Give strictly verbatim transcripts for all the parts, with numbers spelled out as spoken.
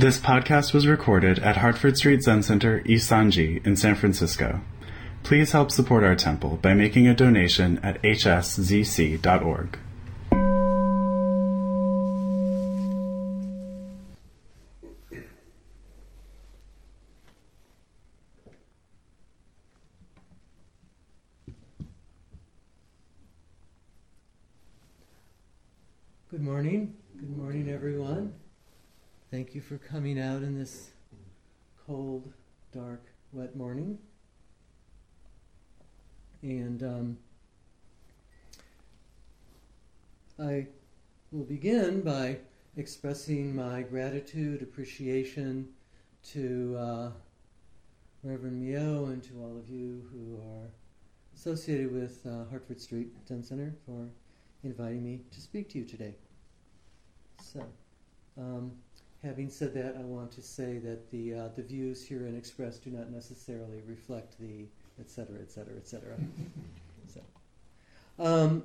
This podcast was recorded at Hartford Street Zen Center, East Sanji, in San Francisco. Please help support our temple by making a donation at h s z c dot org. Good morning. Good morning, everyone. Thank you for coming out in this cold, dark, wet morning. And um, I will begin by expressing my gratitude, appreciation to uh, Reverend Mio and to all of you who are associated with uh, Hartford Street Zen Center for inviting me to speak to you today. So, um, having said that, I want to say that the uh, the views herein expressed do not necessarily reflect the et cetera, et cetera, et cetera. so, um,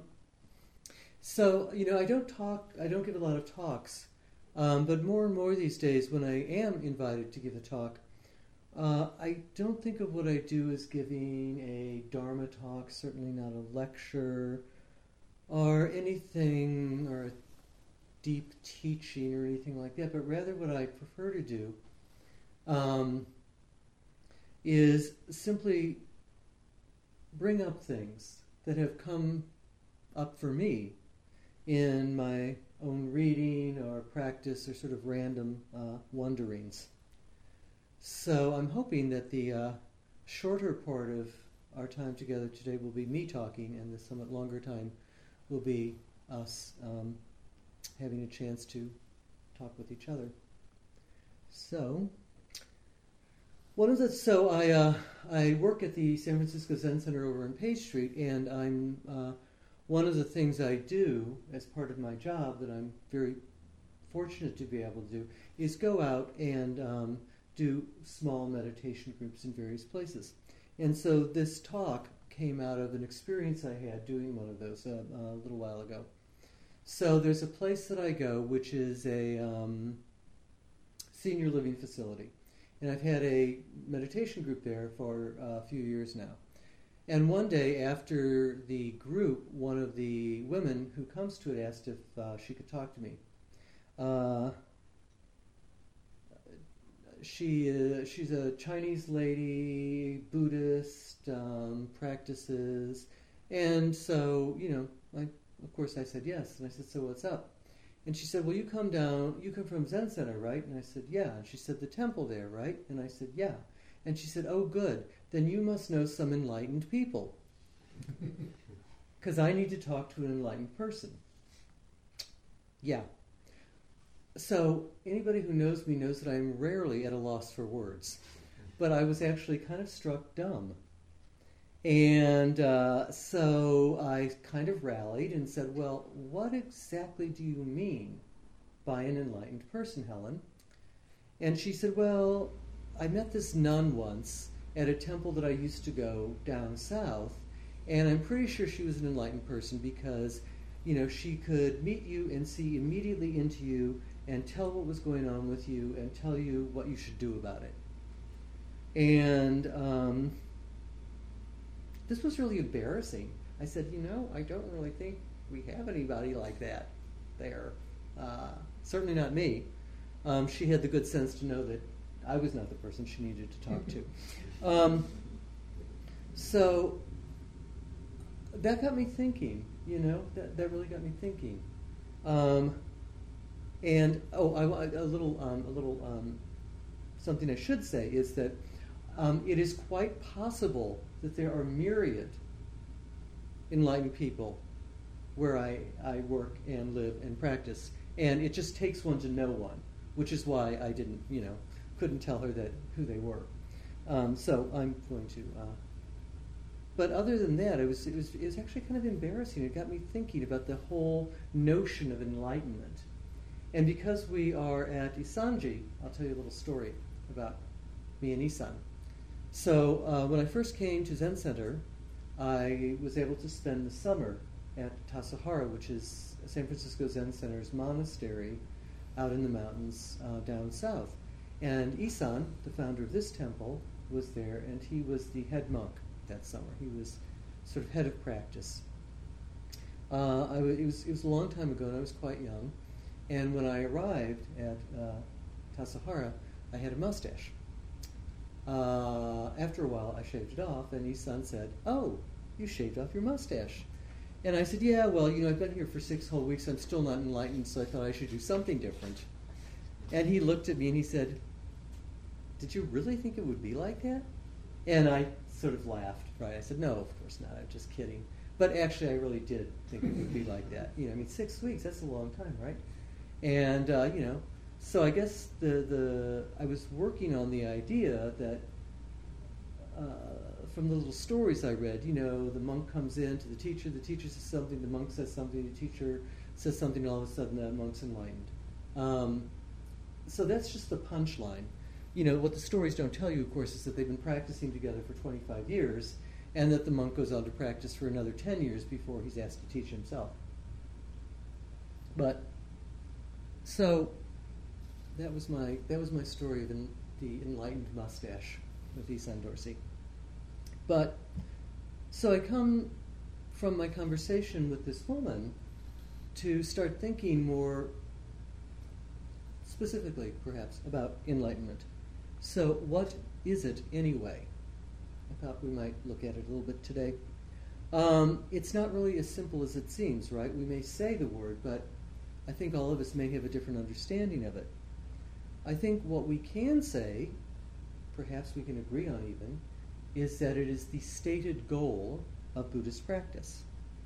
so, you know, I don't talk, I don't give a lot of talks, um, but more and more these days when I am invited to give a talk, uh, I don't think of what I do as giving a Dharma talk, certainly not a lecture, or anything, or a deep teaching or anything like that, but rather what I prefer to do um, is simply bring up things that have come up for me in my own reading or practice or sort of random uh, wonderings. So I'm hoping that the uh, shorter part of our time together today will be me talking, and the somewhat longer time will be us um, having a chance to talk with each other. So, one of the so I uh, I work at the San Francisco Zen Center over on Page Street, and I'm uh, one of the things I do as part of my job that I'm very fortunate to be able to do is go out and um, do small meditation groups in various places. And so this talk came out of an experience I had doing one of those uh, a little while ago. So there's a place that I go, which is a um, senior living facility. And I've had a meditation group there for a few years now. And one day after the group, one of the women who comes to it asked if uh, she could talk to me. Uh, she uh, she's a Chinese lady, Buddhist, um, practices. And so, you know, I Of course, I said yes, and I said, so what's up? And she said, well, you come down, you come from Zen Center, right? And I said, yeah. And she said, the temple there, right? And I said, yeah. And she said, oh, good. Then you must know some enlightened people. Because I need to talk to an enlightened person. Yeah. So anybody who knows me knows that I'm rarely at a loss for words. But I was actually kind of struck dumb. And uh, so I kind of rallied and said, well, what exactly do you mean by an enlightened person, Helen? And she said, well, I met this nun once at a temple that I used to go down south, and I'm pretty sure she was an enlightened person because, you know, she could meet you and see immediately into you and tell what was going on with you and tell you what you should do about it. And um, this was really embarrassing. I said, you know, I don't really think we have anybody like that there. Uh, certainly not me. Um, she had the good sense to know that I was not the person she needed to talk to. Um, so that got me thinking, you know, that, that really got me thinking. Um, and, oh, I, a little, um, a little um, something I should say is that Um, it is quite possible that there are myriad enlightened people where I, I work and live and practice, and it just takes one to know one, which is why I didn't, you know, couldn't tell her that who they were. Um, so I'm going to. Uh, but other than that, it was it was it was actually kind of embarrassing. It got me thinking about the whole notion of enlightenment, and because we are at Isanji, I'll tell you a little story about me and Isan. So uh, when I first came to Zen Center, I was able to spend the summer at Tassajara, which is San Francisco Zen Center's monastery out in the mountains uh, down south. And Isan, the founder of this temple, was there, and he was the head monk that summer. He was sort of head of practice. Uh, I w- it, was, it was a long time ago, and I was quite young. And when I arrived at uh, Tassajara, I had a mustache. Uh, after a while, I shaved it off, and Isan said, "Oh, you shaved off your mustache." And I said, "Yeah, well, you know, I've been here for six whole weeks. I'm still not enlightened, so I thought I should do something different." And he looked at me and he said, "Did you really think it would be like that?" And I sort of laughed, right? I said, "No, of course not. I'm just kidding." But actually, I really did think it would be like that. You know, I mean, six weeks, that's a long time, right? And, uh, you know, so I guess the, the I was working on the idea that uh, from the little stories I read, you know, the monk comes in to the teacher, the teacher says something, the monk says something, the teacher says something, and all of a sudden that monk's enlightened. Um, so that's just the punchline. You know, what the stories don't tell you, of course, is that they've been practicing together for twenty-five years, and that the monk goes on to practice for another ten years before he's asked to teach himself. But, so, that was my that was my story of en, the enlightened mustache with Isan Dorsey. But, so I come from my conversation with this woman to start thinking more specifically, perhaps, about enlightenment. So what is it anyway? I thought we might look at it a little bit today. Um, it's not really as simple as it seems, right? We may say the word, but I think all of us may have a different understanding of it. I think what we can say, perhaps we can agree on even, is that it is the stated goal of Buddhist practice.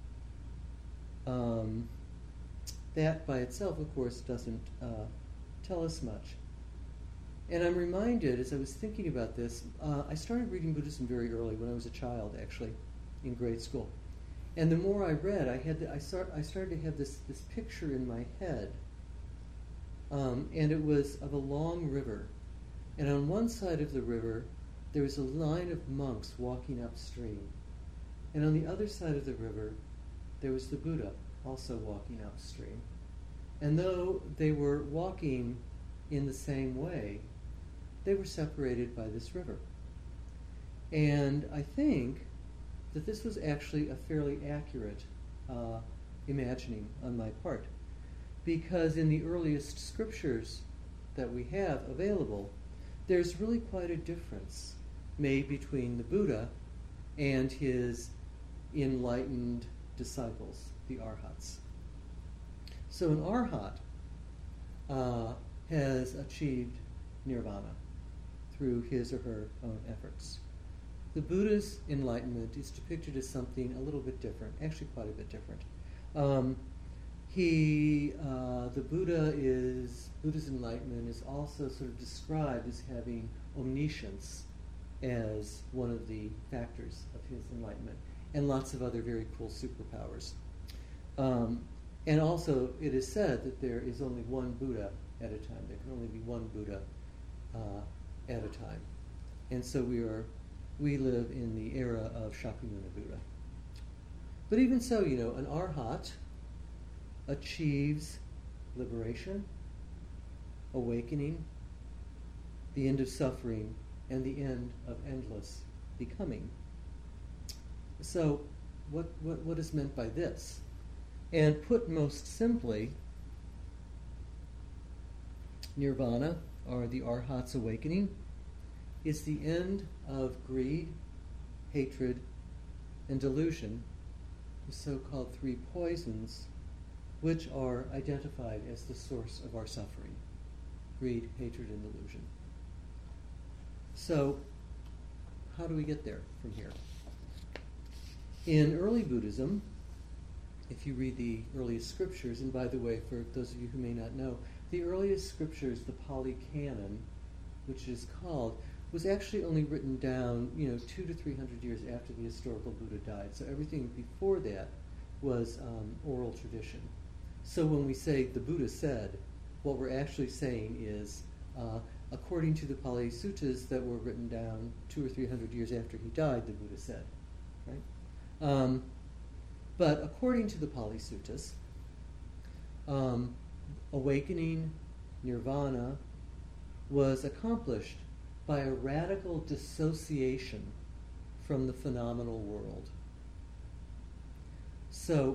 Um, that by itself, of course, doesn't uh, tell us much. And I'm reminded, as I was thinking about this, uh, I started reading Buddhism very early, when I was a child, actually, in grade school. And the more I read, I had the, I, start, I started to have this, this picture in my head. Um, and it was of a long river. And on one side of the river, there was a line of monks walking upstream. And on the other side of the river, there was the Buddha, also walking upstream. And though they were walking in the same way, they were separated by this river. And I think that this was actually a fairly accurate uh, imagining on my part, because in the earliest scriptures that we have available, there's really quite a difference made between the Buddha and his enlightened disciples, the arhats. So an arhat uh, has achieved nirvana through his or her own efforts. The Buddha's enlightenment is depicted as something a little bit different, actually quite a bit different. Um, he, uh, the Buddha is, Buddha's enlightenment is also sort of described as having omniscience as one of the factors of his enlightenment, and lots of other very cool superpowers. Um, and also, it is said that there is only one Buddha at a time. There can only be one Buddha uh, at a time. And so we are, we live in the era of Shakyamuni Buddha. But even so, you know, an arhat achieves liberation, awakening, the end of suffering, and the end of endless becoming. So, what, what, what is meant by this? And put most simply, nirvana, or the arhat's awakening, is the end of greed, hatred, and delusion, the so-called three poisons, which are identified as the source of our suffering: greed, hatred, and delusion. So, how do we get there from here? In early Buddhism, if you read the earliest scriptures, and by the way, for those of you who may not know, the earliest scriptures, the Pali Canon, which is called, was actually only written down, you know, two to three hundred years after the historical Buddha died. So everything before that was um, oral tradition. So when we say the Buddha said, what we're actually saying is, uh, according to the Pali Suttas that were written down two or three hundred years after he died, the Buddha said, right? Um, but according to the Pali Suttas, um, awakening, nirvana, was accomplished by a radical dissociation from the phenomenal world. So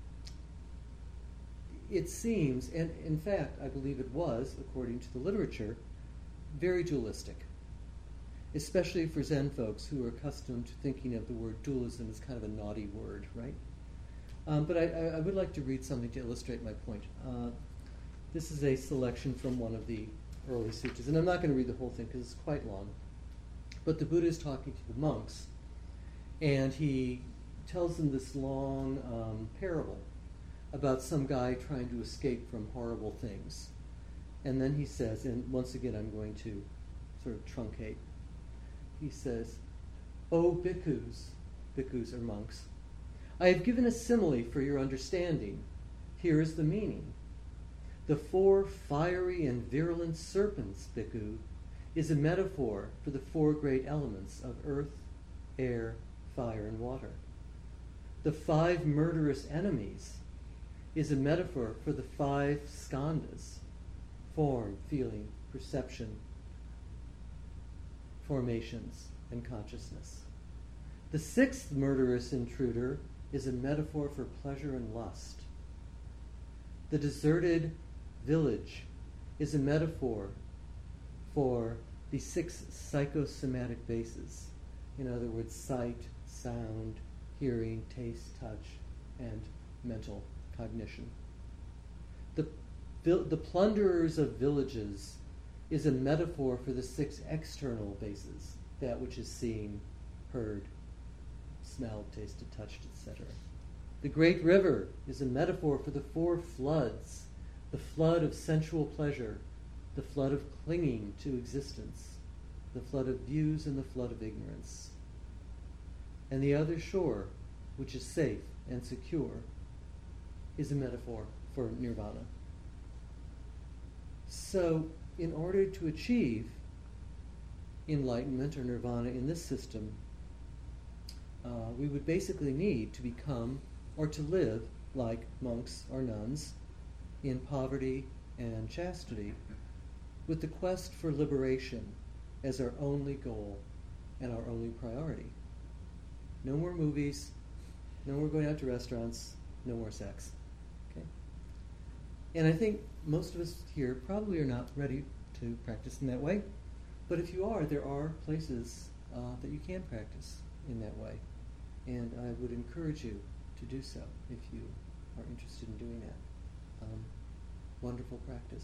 it seems, and in fact I believe it was, according to the literature, very dualistic, especially for Zen folks who are accustomed to thinking of the word dualism as kind of a naughty word, right? Um, but I, I would like to read something to illustrate my point. Uh, this is a selection from one of the early sutras, and I'm not going to read the whole thing because it's quite long. But the Buddha is talking to the monks, and he tells them this long um, parable about some guy trying to escape from horrible things. And then he says, and once again I'm going to sort of truncate, he says, "O bhikkhus," bhikkhus are monks, "I have given a simile for your understanding. Here is the meaning. The four fiery and virulent serpents, bhikkhu, is a metaphor for the four great elements of earth, air, fire, and water. The five murderous enemies is a metaphor for the five skandhas, form, feeling, perception, formations, and consciousness. The sixth murderous intruder is a metaphor for pleasure and lust. The deserted village is a metaphor for the six psychosomatic bases. In other words, sight, sound, hearing, taste, touch, and mental cognition. The, the plunderers of villages is a metaphor for the six external bases, that which is seen, heard, smelled, tasted, touched, et cetera. The great river is a metaphor for the four floods, the flood of sensual pleasure, the flood of clinging to existence, the flood of views, and the flood of ignorance. And the other shore, which is safe and secure, is a metaphor for nirvana. So, in order to achieve enlightenment or nirvana in this system, uh, we would basically need to become or to live like monks or nuns in poverty and chastity, with the quest for liberation as our only goal and our only priority. No more movies, no more going out to restaurants, no more sex. Okay? And I think most of us here probably are not ready to practice in that way, but if you are, there are places uh, that you can practice in that way. And I would encourage you to do so if you are interested in doing that. Um, wonderful practice.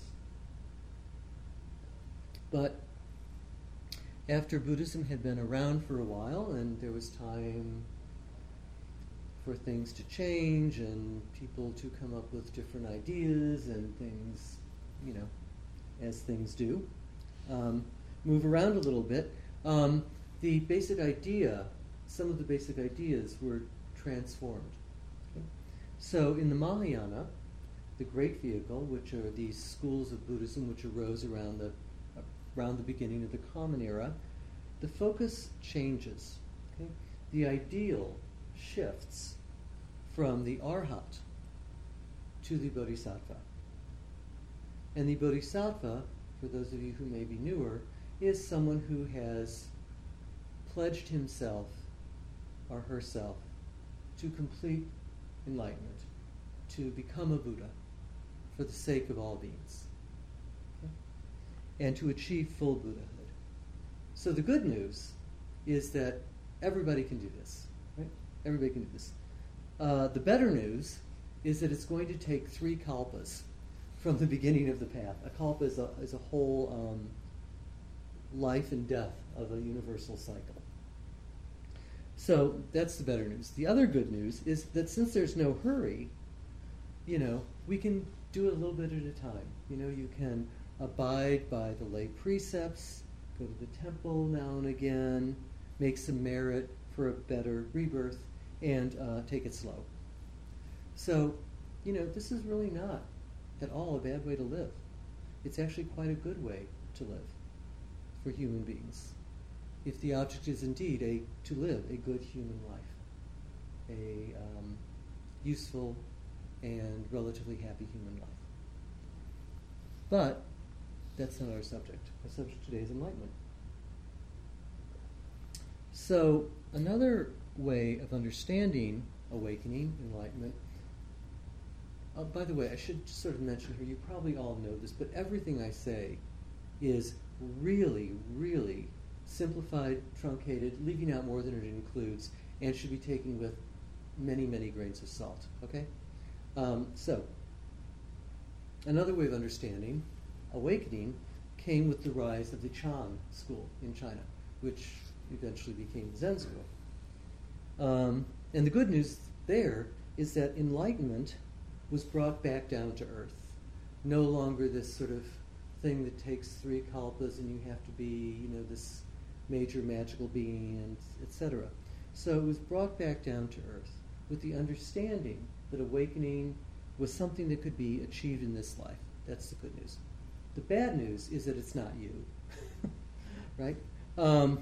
But after Buddhism had been around for a while and there was time for things to change and people to come up with different ideas and things, you know, as things do, um, move around a little bit, um, the basic idea, some of the basic ideas were transformed. Okay? So in the Mahayana, the great vehicle, which are these schools of Buddhism which arose around the around the beginning of the Common Era, the focus changes. Okay? The ideal shifts from the Arhat to the Bodhisattva. And the Bodhisattva, for those of you who may be newer, is someone who has pledged himself or herself to complete enlightenment, to become a Buddha for the sake of all beings, okay? And to achieve full Buddhahood. So the good news is that everybody can do this, right? Everybody can do this. Uh, the better news is that it's going to take three kalpas from the beginning of the path. A kalpa is a, is a whole um, life and death of a universal cycle. So that's the better news. The other good news is that since there's no hurry, you know, we can do it a little bit at a time. You know, you can abide by the lay precepts, go to the temple now and again, make some merit for a better rebirth, and uh, take it slow. So, you know, this is really not at all a bad way to live. It's actually quite a good way to live for human beings, if the object is indeed a to live a good human life, a um, useful and relatively happy human life. But that's not our subject. Our subject today is enlightenment. So another way of understanding awakening, enlightenment, uh, by the way, I should just sort of mention here, you probably all know this, but everything I say is really, really simplified, truncated, leaving out more than it includes, and should be taken with many, many grains of salt, okay? Um, so, another way of understanding awakening came with the rise of the Chan school in China, which eventually became the Zen school. Um, and the good news there is that enlightenment was brought back down to earth. No longer this sort of thing that takes three kalpas and you have to be, you know, this major magical being, and et cetera. So it was brought back down to earth with the understanding that awakening was something that could be achieved in this life. That's the good news. The bad news is that it's not you, right? Um,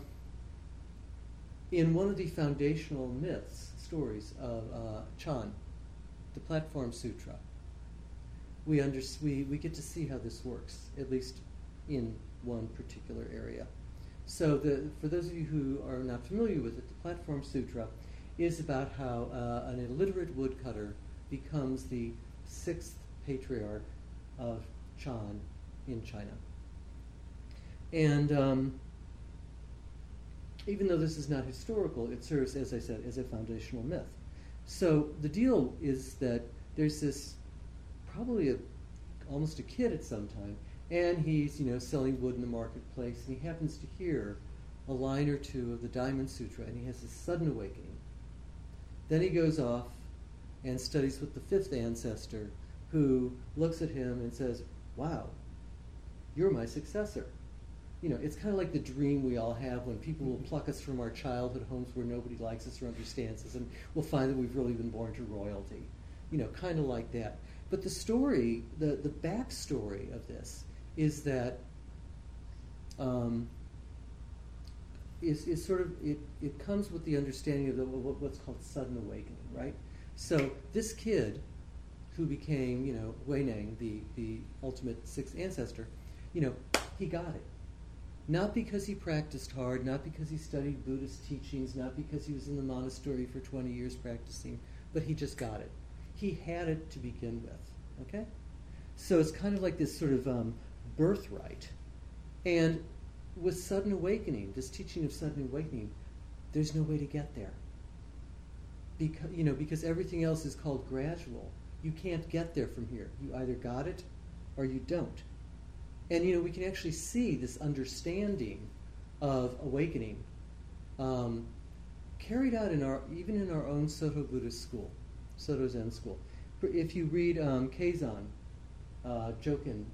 in one of the foundational myths, stories of uh, Chan, the Platform Sutra, we, under, we, we get to see how this works, at least in one particular area. So the, for those of you who are not familiar with it, the Platform Sutra is about how uh, an illiterate woodcutter becomes the sixth patriarch of Chan in China. And um, even though this is not historical, it serves, as I said, as a foundational myth. So the deal is that there's this, probably a, almost a kid at some time, and he's, you know, selling wood in the marketplace, and he happens to hear a line or two of the Diamond Sutra, and he has this sudden awakening. Then he goes off and studies with the fifth ancestor, who looks at him and says, wow, you're my successor. You know, it's kind of like the dream we all have when people will pluck us from our childhood homes where nobody likes us or understands us, and we'll find that we've really been born to royalty. You know, kind of like that. But the story, the, the backstory of this is that um, is, is sort of, it, it comes with the understanding of the, what's called sudden awakening, right? So this kid who became, you know, Huineng, the, the ultimate sixth ancestor, you know, he got it. Not because he practiced hard, not because he studied Buddhist teachings, not because he was in the monastery for twenty years practicing, but he just got it. He had it to begin with, okay? So it's kind of like this sort of um, birthright. And with sudden awakening, this teaching of sudden awakening, there's no way to get there. Because, you know, because everything else is called gradual. You can't get there from here. You either got it or you don't. And, you know, we can actually see this understanding of awakening um, carried out in our, even in our own Soto Buddhist school, Soto Zen school. If you read um, Keizan, uh, Jokin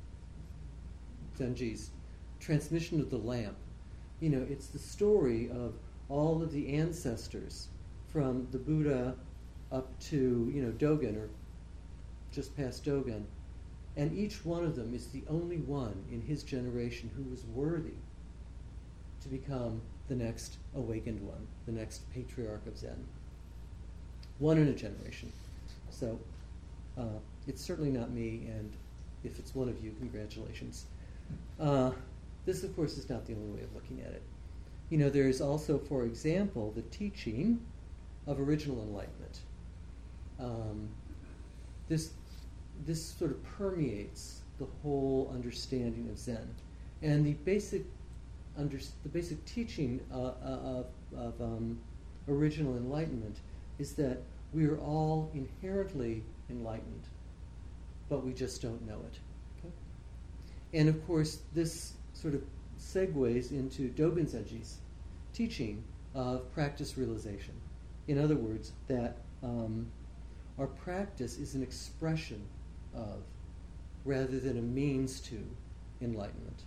Zenji's Transmission of the Lamp, you know, it's the story of all of the ancestors from the Buddha up to, you know, Dogen, or just past Dogen. And each one of them is the only one in his generation who was worthy to become the next awakened one, the next patriarch of Zen. One in a generation. So uh, it's certainly not me, and if it's one of you, congratulations. Uh, this, of course, is not the only way of looking at it. You know, there is also, for example, the teaching of original enlightenment. Um, this this sort of permeates the whole understanding of Zen, and the basic under, the basic teaching uh, of, of um, original enlightenment is that we are all inherently enlightened, but we just don't know it. Okay? And of course, this sort of segues into Dogen Zenji's teaching of practice realization. In other words, that um, our practice is an expression of, rather than a means to, enlightenment.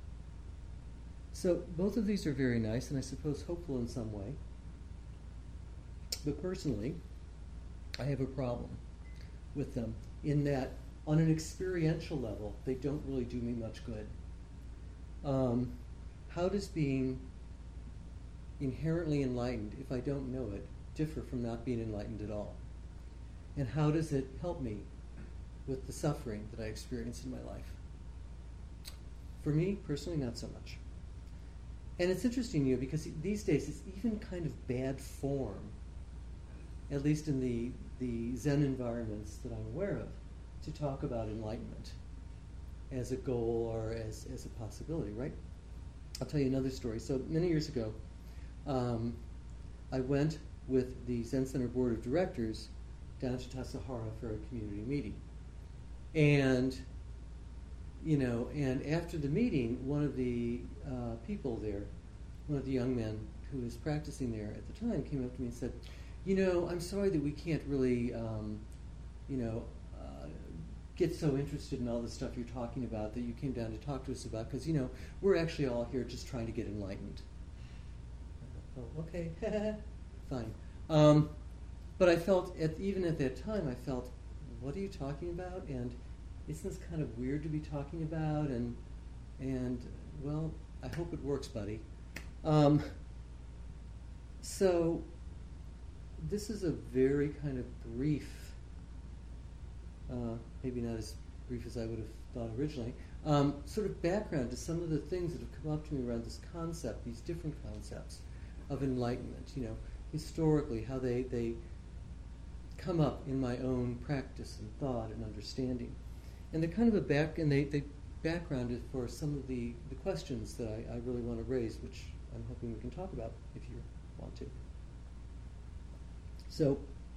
So both of these are very nice, and I suppose hopeful in some way. But personally, I have a problem with them in that, on an experiential level, they don't really do me much good. Um, how does being inherently enlightened, if I don't know it, differ from not being enlightened at all? And how does it help me with the suffering that I experience in my life? For me, personally, not so much. And it's interesting, you know, because these days it's even kind of bad form, at least in the, the Zen environments that I'm aware of, to talk about enlightenment as a goal or as, as a possibility, right? I'll tell you another story. So many years ago, um, I went with the Zen Center Board of Directors down to Tassajara for a community meeting. And, you know, and after the meeting, one of the uh, people there, one of the young men who was practicing there at the time, came up to me and said, you know, I'm sorry that we can't really, um, you know, uh, get so interested in all the stuff you're talking about that you came down to talk to us about, because, you know, we're actually all here just trying to get enlightened. Oh, okay, fine. Um, but I felt, at, even at that time, I felt, what are you talking about? And isn't this kind of weird to be talking about? And, and well, I hope it works, buddy. Um, so this is a very kind of brief, uh, maybe not as brief as I would have thought originally, um, sort of background to some of the things that have come up to me around this concept, these different concepts of enlightenment, you know, historically, how they, they come up in my own practice and thought and understanding. And they're kind of a back, and they, they backgrounded for some of the, the questions that I, I really want to raise, which I'm hoping we can talk about if you want to. So,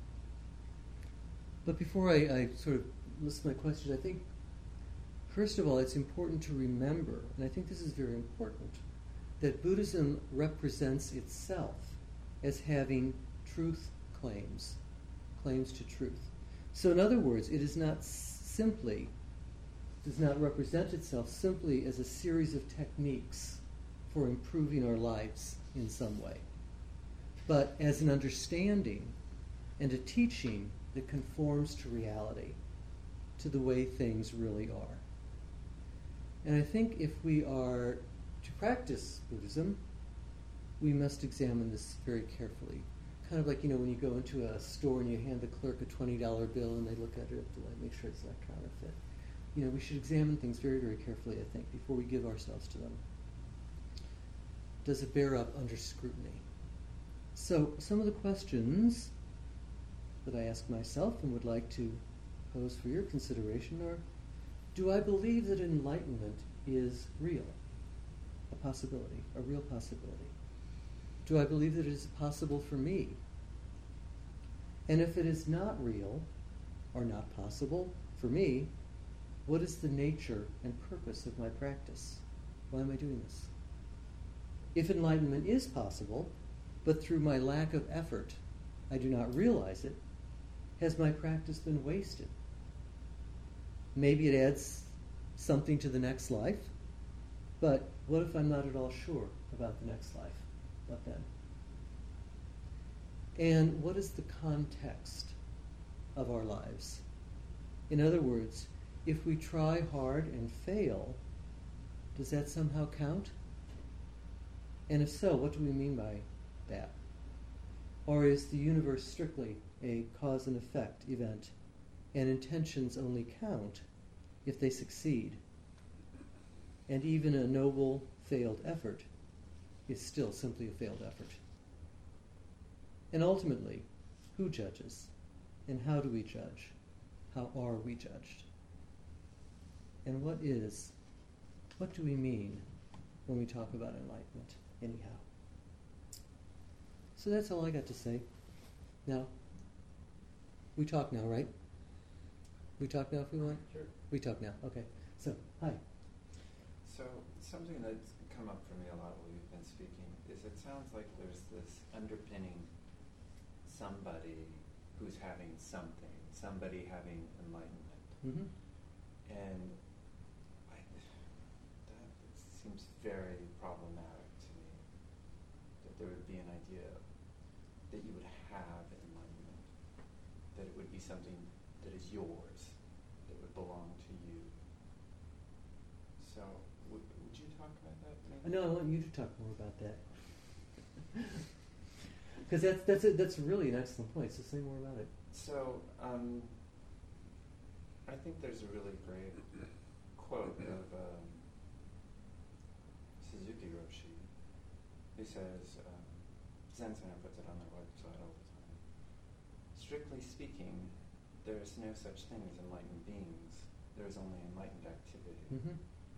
but before I, I sort of list my questions, I think, first of all, it's important to remember, and I think this is very important, that Buddhism represents itself as having truth claims, claims to truth. So in other words, it is not simply, does not represent itself simply as a series of techniques for improving our lives in some way, but as an understanding and a teaching that conforms to reality, to the way things really are. And I think if we are to practice Buddhism, we must examine this very carefully. Kind of like, you know, when you go into a store and you hand the clerk a twenty dollar bill and they look at it to make sure it's not counterfeit. You know, we should examine things very, very carefully, I think, before we give ourselves to them. Does it bear up under scrutiny? So, some of the questions that I ask myself and would like to pose for your consideration are, do I believe that enlightenment is real? A possibility, a real possibility. Do I believe that it is possible for me? And if it is not real or not possible for me, what is the nature and purpose of my practice? Why am I doing this? If enlightenment is possible, but through my lack of effort I do not realize it, has my practice been wasted? Maybe it adds something to the next life, but what if I'm not at all sure about the next life? What then? And what is the context of our lives? In other words, if we try hard and fail, does that somehow count? And if so, what do we mean by that? Or is the universe strictly a cause and effect event, and intentions only count if they succeed? And even a noble failed effort is still simply a failed effort. And ultimately, who judges? And how do we judge? How are we judged? And what is, what do we mean when we talk about enlightenment, anyhow? So that's all I got to say. Now, we talk now, right? We talk now if we want? Sure. We talk now, okay. So, hi. So, something that's come up for me a lot while you've been speaking is it sounds like there's this underpinning somebody who's having something, somebody having enlightenment. Mm-hmm. And I, that seems very problematic to me, that there would be an idea that you would have enlightenment, that it would be something that is yours, that would belong to you. So, would, would you talk about that? Maybe? No, I want you to talk more about that. Because that's, that's, a, that's really an excellent point, so say more about it. So, um, I think there's a really great quote of um, who says, um, Zen Center puts it on their website all the time, strictly speaking, there is no such thing as enlightened beings. There is only enlightened activity. Mm-hmm.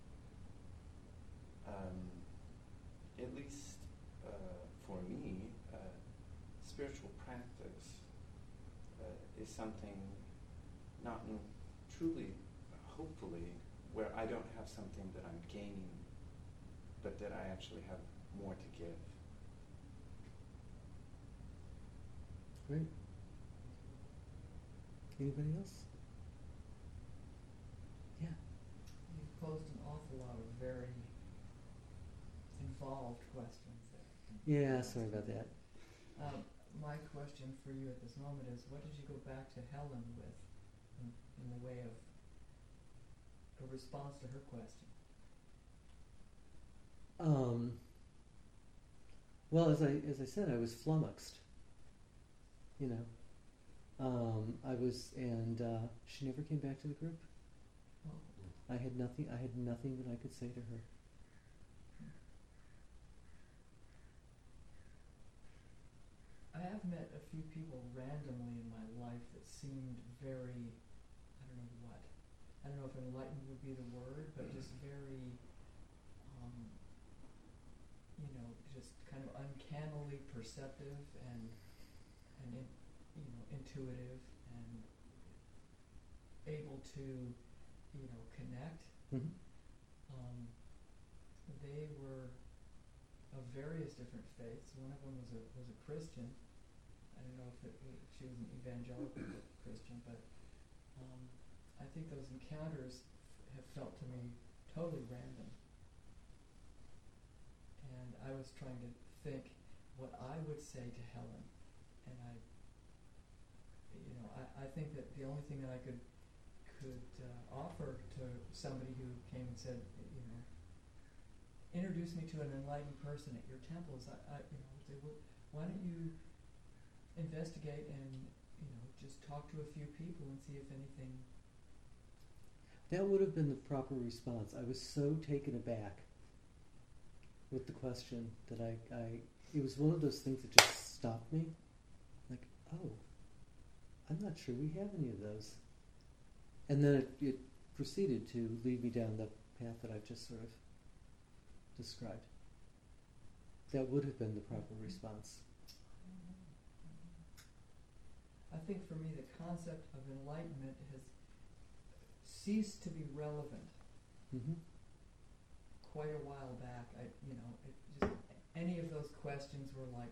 Um, at least uh, for me, uh, spiritual practice uh, is something not in truly, hopefully, where I don't have something that I'm gaining, but that I actually have more to give. Great. Anybody else? Yeah. You posed an awful lot of very involved questions there. Yeah, sorry about that. Um, my question for you at this moment is, what did you go back to Helen with in, in the way of a response to her question? Um, well, as I as I said, I was flummoxed. You know, um, I was, and uh, she never came back to the group. Well, I had nothing. I had nothing that I could say to her. I have met a few people randomly in my life that seemed very, I don't know what, I don't know if enlightened would be the word, but just very, um, you know, just kind of uncannily perceptive and, and in, you know, intuitive and able to, you know, connect. Mm-hmm. Um, they were of various different faiths. One of them was a was a Christian. I don't know if, it, if she was an evangelical Christian, but um, I think those encounters have felt to me totally random. And I was trying to think what I would say to Helen, and I, you know, I, I think that the only thing that I could could uh, offer to somebody who came and said, you know, introduce me to an enlightened person at your temples, I, I you know, say, well, why don't you investigate and, you know, just talk to a few people and see if anything. That would have been the proper response. I was so taken aback with the question that I, I it was one of those things that just stopped me. Like, oh, I'm not sure we have any of those. And then it, it proceeded to lead me down the path that I've just sort of described. That would have been the proper response. I think for me the concept of enlightenment has ceased to be relevant Mm-hmm. quite a while back. I, you know, it just, any of those questions were like,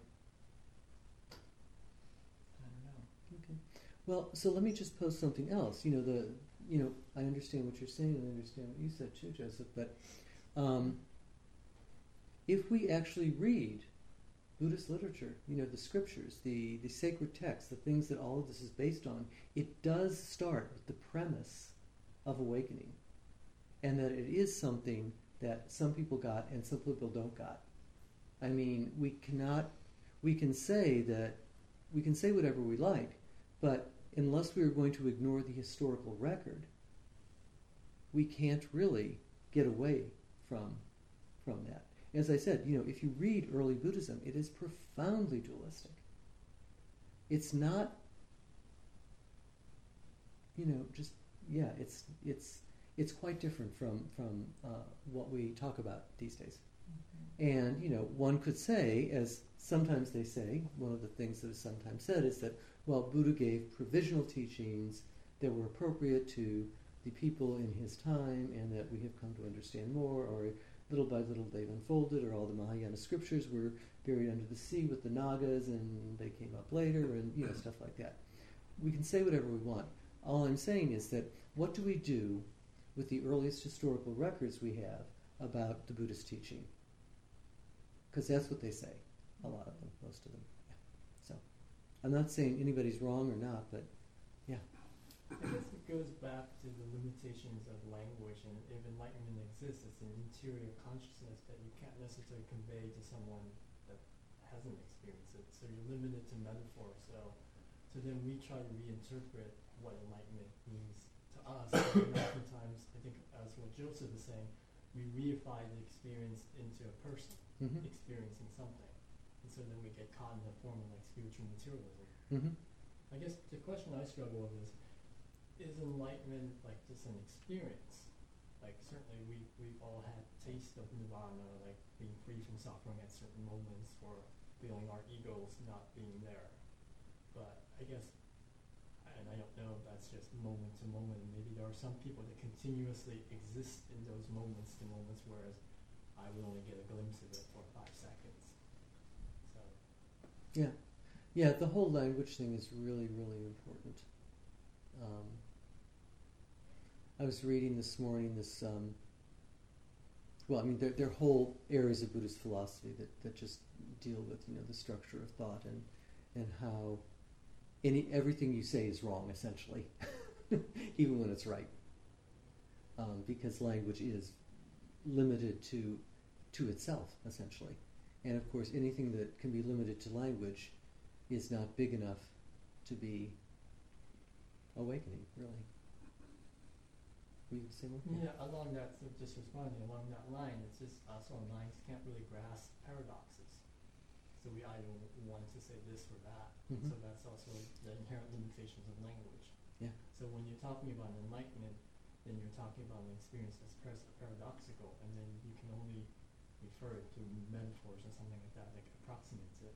I don't know. Okay. Well, so let me just pose something else. You know, the you know, I understand what you're saying and I understand what you said too, Joseph, but um, if we actually read Buddhist literature, you know, the scriptures, the, the sacred texts, the things that all of this is based on, it does start with the premise of awakening, and that it is something that some people got and some people don't got. I mean, we cannot, we can say that, we can say whatever we like, but unless we are going to ignore the historical record, we can't really get away from from that. As I said, you know, if you read early Buddhism, it is profoundly dualistic. It's not, you know, just yeah, it's it's it's quite different from from uh, what we talk about these days. Mm-hmm. And you know, one could say, as sometimes they say, one of the things that is sometimes said is that, well, Buddha gave provisional teachings that were appropriate to the people in his time, and that we have come to understand more, or little by little they've unfolded, or all the Mahayana scriptures were buried under the sea with the Nagas, and they came up later, and you know, stuff like that. We can say whatever we want. All I'm saying is that what do we do with the earliest historical records we have about the Buddhist teaching? Because that's what they say, a lot of them, most of them. Yeah. So, I'm not saying anybody's wrong or not, but yeah. I guess it goes back to the limitations of language, and if enlightenment exists, it's an interior consciousness that you can't necessarily convey to someone that hasn't experienced it. So you're limited to metaphor. So, so then we try to reinterpret what enlightenment means to us. And oftentimes, I think, as what Joseph is saying, we reify the experience into a person Mm-hmm. experiencing something. so then we get caught in the form of like spiritual materialism. Mm-hmm. I guess the question I struggle with is, is enlightenment like just an experience? Like certainly we, we've all had taste of nirvana, like being free from suffering at certain moments or feeling our egos not being there. But I guess, and I don't know if that's just moment to moment, and maybe there are some people that continuously exist in those moments to moments, whereas I would only get a glimpse of it for five seconds. So Yeah. Yeah, the whole language thing is really, really important. Um, I was reading this morning this, um, well, I mean, there, there are whole areas of Buddhist philosophy that, that just deal with, you know, the structure of thought and, and how any everything you say is wrong, essentially, even when it's right. Um, because language is limited to to itself, essentially. And of course, anything that can be limited to language is not big enough to be awakening, really. Were you say more? yeah, along that, so just responding along that line, it's just also minds can't really grasp paradoxes. So we either want to say this or that. Mhm. So that's also the inherent limitations of language. Yeah. So when you're talking about enlightenment, then you're talking about an experience that's par- paradoxical, and then you can only refer to metaphors or something like that that approximates it.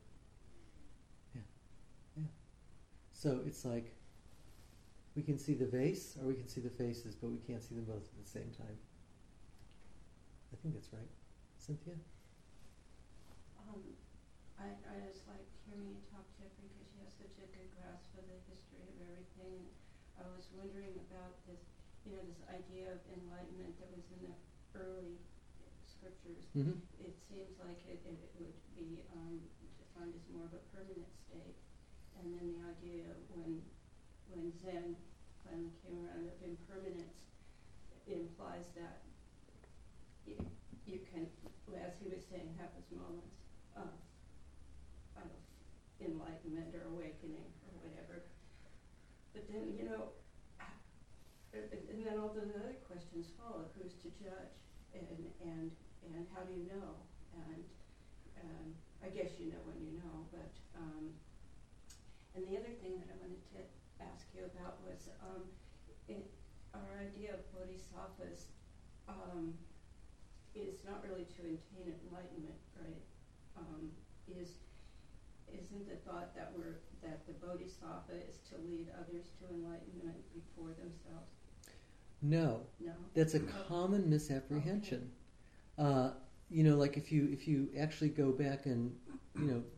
So it's like we can see the vase or we can see the faces, but we can't see them both at the same time. I think that's right. Cynthia? Um, I, I just like hearing you talk, Jeffrey, because you have such a good grasp of the history of everything. And I was wondering about this, you know, this idea of enlightenment that was in the early scriptures. Mm-hmm. It seems like it, it, it would be um, defined as more of a permanent state. And then the idea when when Zen finally came around of impermanence, it implies that you, you can, as he was saying, have those moments of, of enlightenment or awakening or whatever. But then, you know, and then all those other questions follow. Who's to judge? And and and how do you know? And um, I guess you know when you know, but um, and the other thing that I wanted to ask you about was um, it, our idea of bodhisattvas um, is not really to attain enlightenment, right? Um, is isn't the thought that we're that the bodhisattva is to lead others to enlightenment before themselves? No, No. that's a common misapprehension. Uh, you know, like if you if you actually go back and you know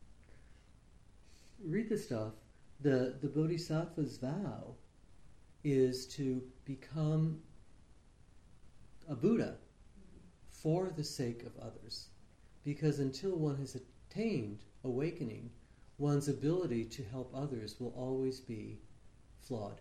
read the stuff, the the bodhisattva's vow is to become a Buddha for the sake of others, because until one has attained awakening, one's ability to help others will always be flawed.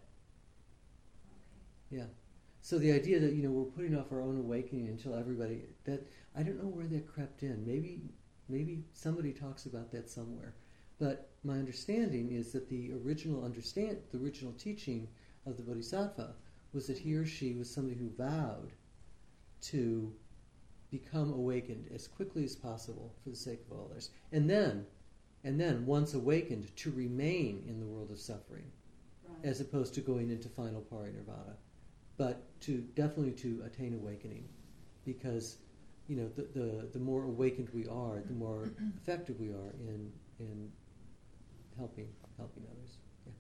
Yeah. So the idea that, you know, we're putting off our own awakening until everybody, that, I don't know where that crept in. Maybe maybe somebody talks about that somewhere. But my understanding is that the original understand the original teaching of the Bodhisattva was that he or she was somebody who vowed to become awakened as quickly as possible for the sake of all others. And then, and then once awakened, to remain in the world of suffering, Right. as opposed to going into final parinirvana. But to definitely to attain awakening, because you know the, the the more awakened we are, the more effective we are in in helping helping others. Yeah.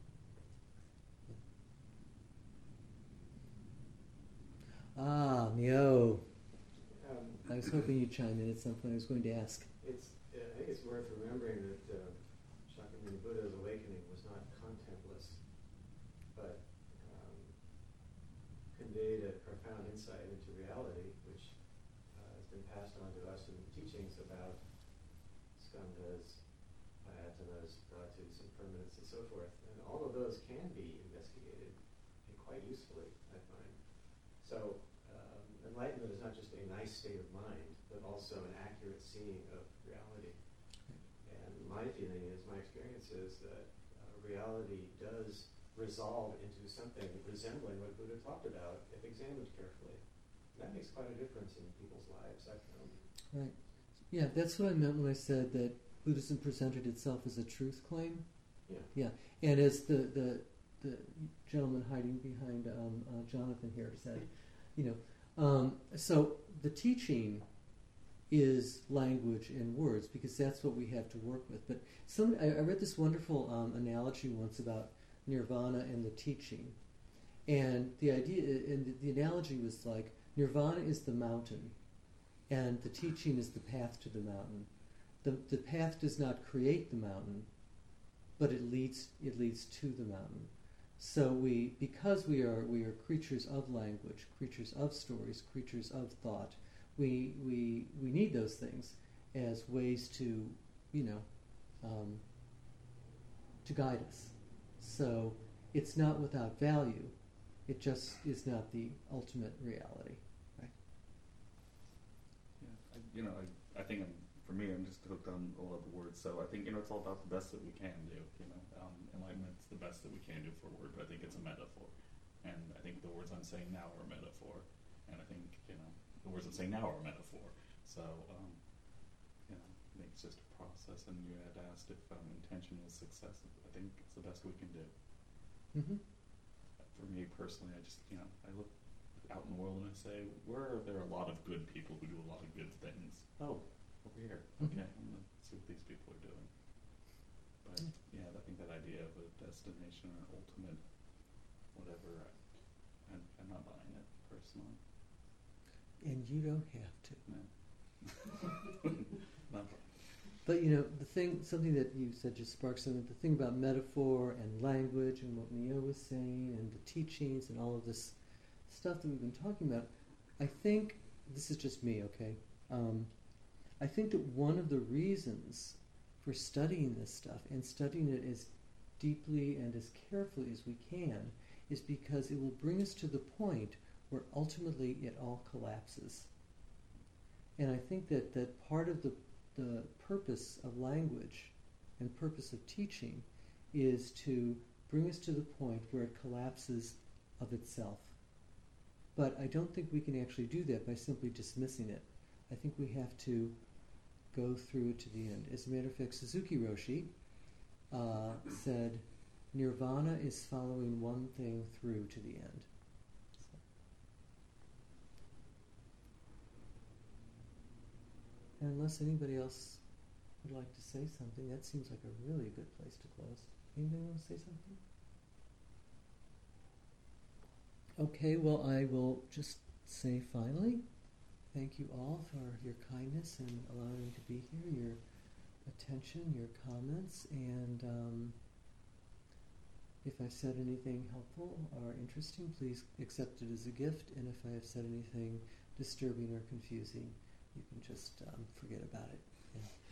Yeah. Ah, Mio. Um, I was hoping you'd chime in at some point. I was going to ask. it's, uh, I think it's worth remembering that uh, Shakyamuni Buddha's awakening was not contentless, but um, conveyed a profound insight into reality, which uh, has been passed on to us in teachings about skandhas, ayatanas, dhatu's impermanence, and so forth. And all of those can be investigated and quite usefully, I find. So um, enlightenment is not just a nice state of mind, but also an accurate seeing of reality. And my feeling is, my experience is that uh, reality does resolve into something resembling what Buddha talked about if examined carefully. And that makes quite a difference in people's lives, I've found. Right. Yeah, that's what I meant when I said that Buddhism presented itself as a truth claim. Yeah. Yeah, and as the, the, the gentleman hiding behind um, uh, Jonathan here said, you know, um, so the teaching is language and words because that's what we have to work with. But some, I, I read this wonderful um, analogy once about nirvana and the teaching. And the idea, and the, the analogy was like, nirvana is the mountain, and the teaching is the path to the mountain. The, the path does not create the mountain, but it leads it leads to the mountain. So we, because we are we are creatures of language, creatures of stories, creatures of thought, we we we need those things as ways to, you know, um, to guide us. So it's not without value. It just is not the ultimate reality, right? Yeah, I, you know, I, I think I'm, for me, I'm just hooked on a lot of the words. So I think, you know, it's all about the best that we can do. You know, um, enlightenment's the best that we can do for a word, but I think it's a metaphor. And I think the words I'm saying now are a metaphor. And I think, you know, the words I'm saying now are a metaphor. So, um, you know, I think it's just a process. And you had asked if um, intention is success. I think it's the best we can do. Mm-hmm. For me personally, I just, you know, I look out in the world and I say, where are there a lot of good people who do a lot of good things? Oh, over here. Okay, I'm going to see what these people are doing. But, yeah, I think that idea of a destination or an ultimate whatever, I, I'm, I'm not buying it, personally. And you don't have to. No. Not buying. But you know, the thing, something that you said just sparked something. The thing about metaphor and language and what Mio was saying and the teachings and all of this stuff that we've been talking about. I think this is just me, okay. Um, I think that one of the reasons for studying this stuff and studying it as deeply and as carefully as we can is because it will bring us to the point where ultimately it all collapses. And I think that, that part of the the purpose of language and purpose of teaching is to bring us to the point where it collapses of itself. But I don't think we can actually do that by simply dismissing it. I think we have to go through it to the end. As a matter of fact, Suzuki Roshi uh, said, nirvana is following one thing through to the end. Unless anybody else would like to say something, that seems like a really good place to close. Anybody want to say something? Okay, well, I will just say finally, thank you all for your kindness and allowing me to be here, your attention, your comments, and um, if I've said anything helpful or interesting, please accept it as a gift, and if I have said anything disturbing or confusing, you can just um, forget about it. Yeah.